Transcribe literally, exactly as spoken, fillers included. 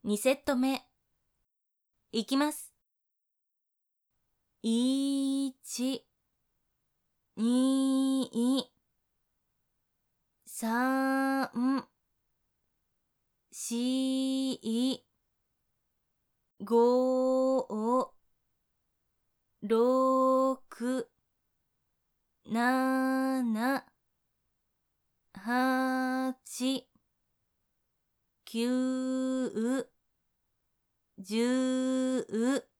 にセット目いきます。いち、に、さん、し、ご、ろく、なな、はち、きゅう、じゅう